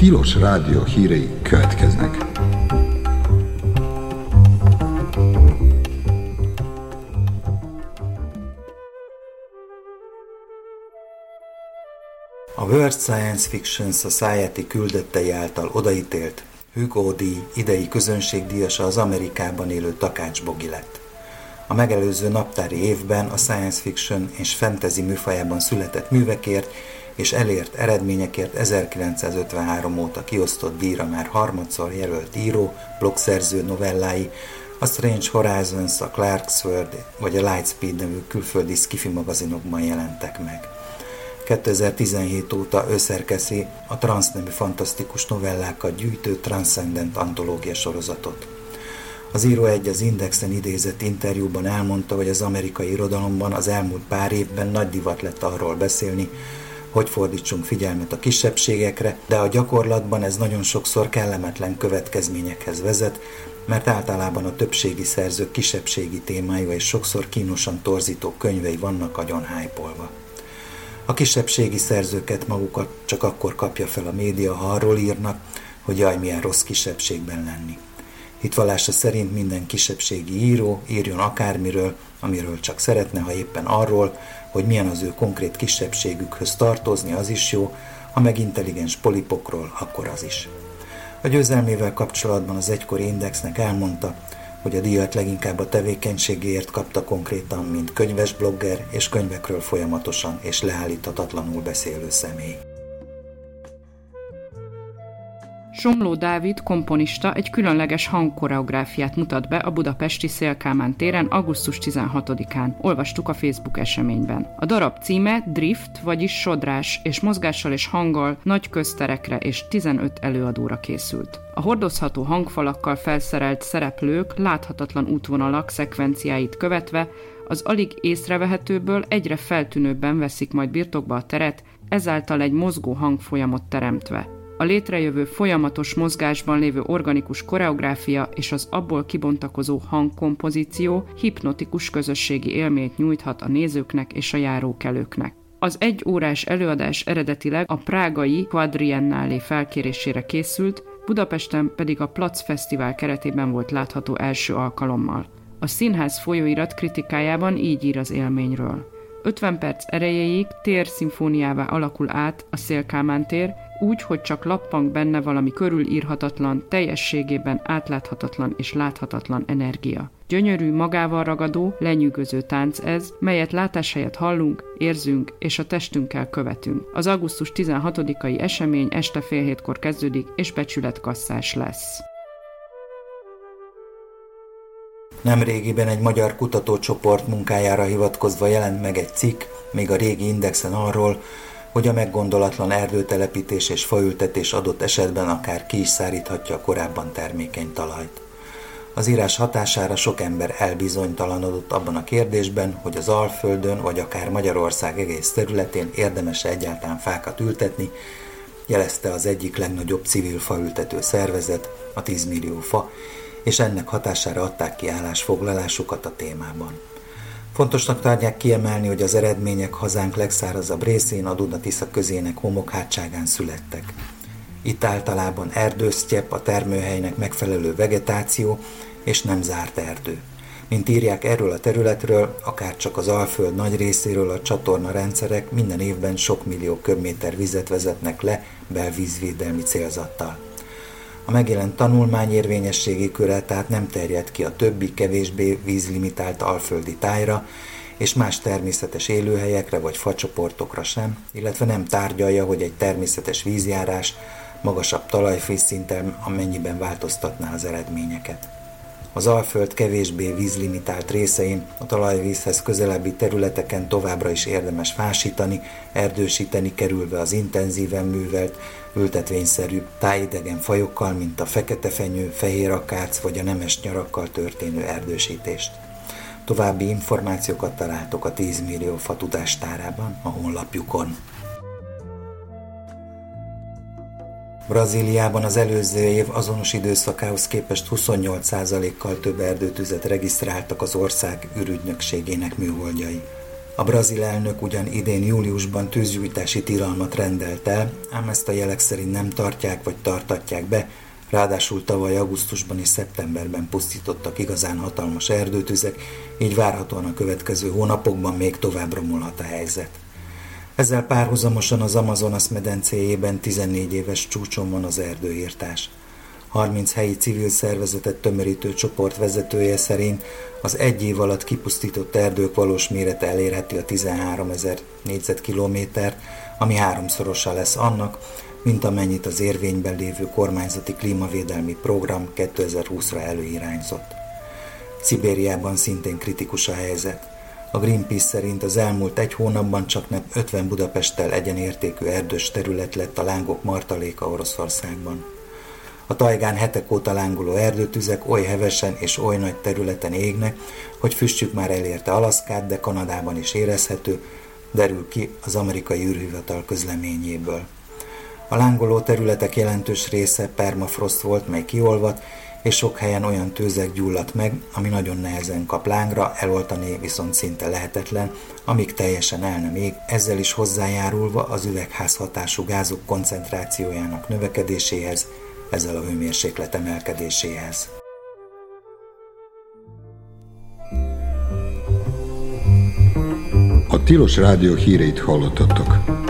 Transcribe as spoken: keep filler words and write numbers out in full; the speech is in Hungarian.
Tilos Rádió hírei következnek. A World Science Fiction Society küldöttei által odaítélt Hugo-díj idei közönségdíjasa az Amerikában élő Takács Bogi lett. A megelőző naptári évben a science fiction és fantasy műfajában született művekért és elért eredményekért ezerkilencszázötvenhárom óta kiosztott díjra már harmadszor jelölt író, blogszerző novellái, a Strange Horizons, a Clarkesworld vagy a Lightspeed nevű külföldi sci-fi magazinokban jelentek meg. kétezer-tizenhét óta ő szerkeszi a transznemű fantasztikus novellákat gyűjtő Transcendent antológia sorozatot. Az író egy az Indexen idézett interjúban elmondta, hogy az amerikai irodalomban az elmúlt pár évben nagy divat lett arról beszélni, hogy fordítsunk figyelmet a kisebbségekre, de a gyakorlatban ez nagyon sokszor kellemetlen következményekhez vezet, mert általában a többségi szerzők kisebbségi témája és sokszor kínosan torzító könyvei vannak agyon hype-olva. A kisebbségi szerzőket magukat csak akkor kapja fel a média, ha arról írnak, hogy jaj, milyen rossz kisebbségben lenni. Hitvallása szerint minden kisebbségi író írjon akármiről, amiről csak szeretne, ha éppen arról, hogy milyen az ő konkrét kisebbségükhöz tartozni, az is jó, ha meg intelligens polipokról, akkor az is. A győzelmével kapcsolatban az egykori Indexnek elmondta, hogy a díjat leginkább a tevékenységéért kapta konkrétan, mint könyves blogger és könyvekről folyamatosan és leállíthatatlanul beszélő személy. Somló Dávid komponista egy különleges hangkoreográfiát mutat be a budapesti Széll Kálmán téren augusztus tizenhatodikán. Olvastuk a Facebook eseményben. A darab címe Drift, vagyis sodrás, és mozgással és hanggal nagy közterekre és tizenöt előadóra készült. A hordozható hangfalakkal felszerelt szereplők láthatatlan útvonalak szekvenciáit követve az alig észrevehetőből egyre feltűnőbben veszik majd birtokba a teret, ezáltal egy mozgó hangfolyamot teremtve. A létrejövő folyamatos mozgásban lévő organikus koreográfia és az abból kibontakozó hangkompozíció hipnotikus közösségi élményt nyújthat a nézőknek és a járókelőknek. Az egy órás előadás eredetileg a prágai Quadriennale felkérésére készült, Budapesten pedig a Plac Fesztivál keretében volt látható első alkalommal. A színház folyóirat kritikájában így ír az élményről. ötven perc erejéig térszimfóniává alakul át a Széll Kálmán tér, úgy, hogy csak lappang benne valami körülírhatatlan, teljességében átláthatatlan és láthatatlan energia. Gyönyörű, magával ragadó, lenyűgöző tánc ez, melyet látás helyett hallunk, érzünk és a testünkkel követünk. Az augusztus tizenhatodikai esemény este fél hétkor kezdődik és becsületkasszás lesz. Nemrégiben egy magyar kutatócsoport munkájára hivatkozva jelent meg egy cikk, még a régi Indexen arról, hogy a meggondolatlan erdőtelepítés és faültetés adott esetben akár ki is száríthatja a korábban termékeny talajt. Az írás hatására sok ember elbizonytalanodott abban a kérdésben, hogy az Alföldön vagy akár Magyarország egész területén érdemes egyáltalán fákat ültetni, jelezte az egyik legnagyobb civil faültető szervezet, a tíz millió fa, és ennek hatására adták ki állásfoglalásukat a témában. Fontosnak tartják kiemelni, hogy az eredmények hazánk legszárazabb részén, a Duna-Tisza közének homokhátságán születtek. Itt általában erdősztyepp, a termőhelynek megfelelő vegetáció és nem zárt erdő. Mint írják erről a területről, akár csak az Alföld nagy részéről a csatornarendszerek minden évben sok millió köbméter vizet vezetnek le belvízvédelmi célzattal. A megjelent tanulmány érvényességi köre tehát nem terjed ki a többi, kevésbé vízlimitált alföldi tájra, és más természetes élőhelyekre vagy facsoportokra sem, illetve nem tárgyalja, hogy egy természetes vízjárás magasabb talajfészszinten amennyiben változtatná az eredményeket. Az Alföld kevésbé vízlimitált részein, a talajvízhez közelebbi területeken továbbra is érdemes fásítani, erdősíteni, kerülve az intenzíven művelt, ültetvényszerű tájidegen fajokkal, mint a feketefenyő, fehér akác vagy a nemes nyarakkal történő erdősítést. További információkat találtok a tíz millió fa tudástárában a honlapjukon. Brazíliában az előző év azonos időszakához képest huszonnyolc százalékkal több erdőtüzet regisztráltak az ország ürügynökségének műholdjai. A brazil elnök ugyan idén júliusban tűzgyújtási tilalmat rendelt el, ám ezt a jelek szerint nem tartják vagy tartatják be, ráadásul tavaly augusztusban és szeptemberben pusztítottak igazán hatalmas erdőtüzek, így várhatóan a következő hónapokban még tovább romolhat a helyzet. Ezzel párhuzamosan az Amazonas medencéjében tizennégy éves csúcson van az erdőirtás. harminc helyi civil szervezetet tömörítő csoport vezetője szerint az egy év alatt kipusztított erdők valós mérete elérheti a tizenháromezer négyzetkilométert, ami háromszorosa lesz annak, mint amennyit az érvényben lévő kormányzati klímavédelmi program kétezer-húszra előirányzott. Szibériában szintén kritikus a helyzet. A Greenpeace szerint az elmúlt egy hónapban csak nem ötven Budapesttel egyenértékű erdős terület lett a lángok martaléka Oroszországban. A tajgán hetek óta lángoló erdőtüzek oly hevesen és oly nagy területen égnek, hogy füstjük már elérte Alaszkát, de Kanadában is érezhető, derül ki az amerikai űrhivatal közleményéből. A lángoló területek jelentős része permafrost volt, mely kiolvadt, és sok helyen olyan tőzeg gyulladt meg, ami nagyon nehezen kap lángra, eloltani viszont szinte lehetetlen, amíg teljesen el nem ég, ezzel is hozzájárulva az üvegházhatású gázok koncentrációjának növekedéséhez, ezzel a hőmérséklet emelkedéséhez. A Tilos Rádió híreit hallottatok.